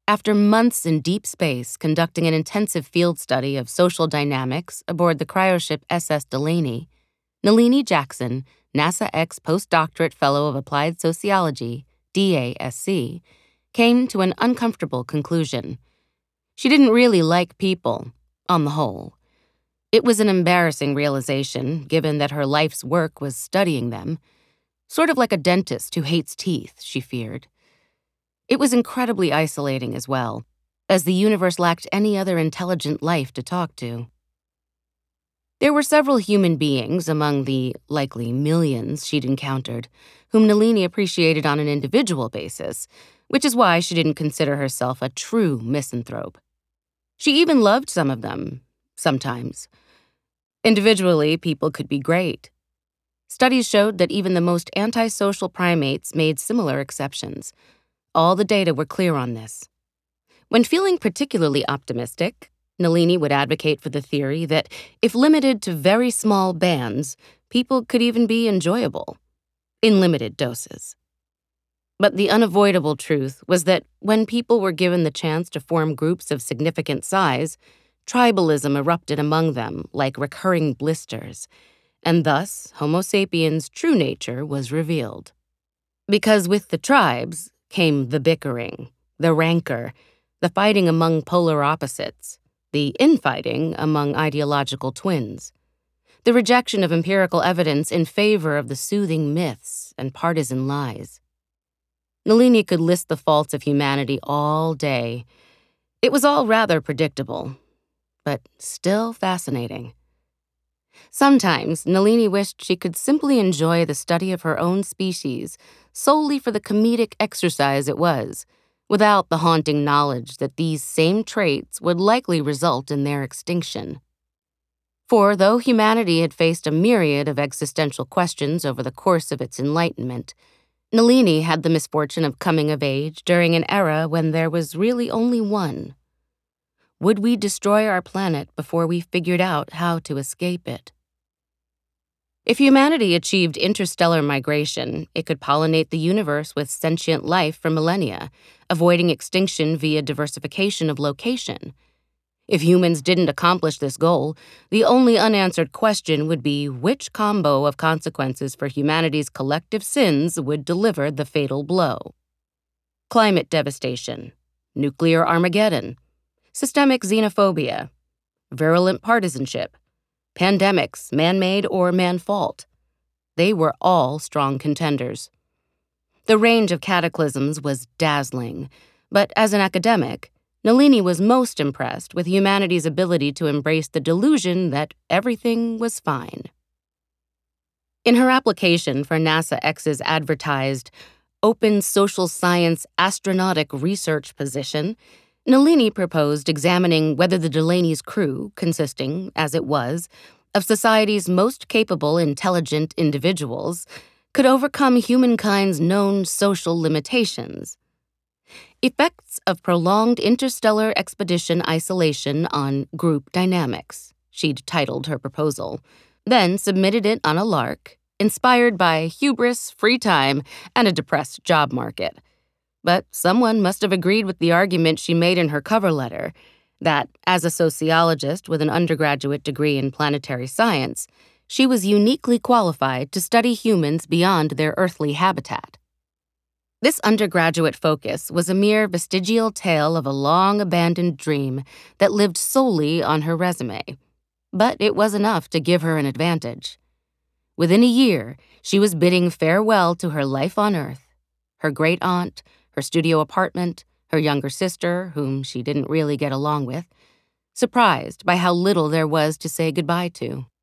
After months in deep space conducting an intensive field study of social dynamics aboard the cryoship SS Delaney, Nalini Jackson, NASA X Postdoctorate Fellow of Applied Sociology, DASC, came to an uncomfortable conclusion. She didn't really like people, on the whole. It was an embarrassing realization, given that her life's work was studying them. Sort of like a dentist who hates teeth, she feared. It was incredibly isolating as well, as the universe lacked any other intelligent life to talk to. There were several human beings among the likely millions she'd encountered, whom Nalini appreciated on an individual basis, which is why she didn't consider herself a true misanthrope. She even loved some of them, sometimes. Individually, people could be great. Studies showed that even the most antisocial primates made similar exceptions. All the data were clear on this. When feeling particularly optimistic, Nalini would advocate for the theory that if limited to very small bands, people could even be enjoyable, in limited doses. But the unavoidable truth was that when people were given the chance to form groups of significant size, tribalism erupted among them like recurring blisters, and thus Homo sapiens' true nature was revealed. Because with the tribes came the bickering, the rancor, the fighting among polar opposites, the infighting among ideological twins, the rejection of empirical evidence in favor of the soothing myths and partisan lies. Nalini could list the faults of humanity all day. It was all rather predictable, but still fascinating. Sometimes, Nalini wished she could simply enjoy the study of her own species solely for the comedic exercise it was, without the haunting knowledge that these same traits would likely result in their extinction. For though humanity had faced a myriad of existential questions over the course of its enlightenment, Nalini had the misfortune of coming of age during an era when there was really only one. Would we destroy our planet before we figured out how to escape it? If humanity achieved interstellar migration, it could pollinate the universe with sentient life for millennia, avoiding extinction via diversification of location. If humans didn't accomplish this goal, the only unanswered question would be which combo of consequences for humanity's collective sins would deliver the fatal blow. Climate devastation, nuclear Armageddon, systemic xenophobia, virulent partisanship, pandemics, man-made or man-fault. They were all strong contenders. The range of cataclysms was dazzling, but as an academic, Nalini was most impressed with humanity's ability to embrace the delusion that everything was fine. In her application for NASA X's advertised Open Social Science Astronautic Research position, Nalini proposed examining whether the Delaney's crew, consisting, as it was, of society's most capable, intelligent individuals, could overcome humankind's known social limitations. Effects of Prolonged Interstellar Expedition Isolation on Group Dynamics, she'd titled her proposal, then submitted it on a lark, inspired by hubris, free time, and a depressed job market. But someone must have agreed with the argument she made in her cover letter, that, as a sociologist with an undergraduate degree in planetary science, she was uniquely qualified to study humans beyond their earthly habitat. This undergraduate focus was a mere vestigial tale of a long-abandoned dream that lived solely on her resume, but it was enough to give her an advantage. Within a year, she was bidding farewell to her life on Earth, her great-aunt, her studio apartment, her younger sister, whom she didn't really get along with, surprised by how little there was to say goodbye to.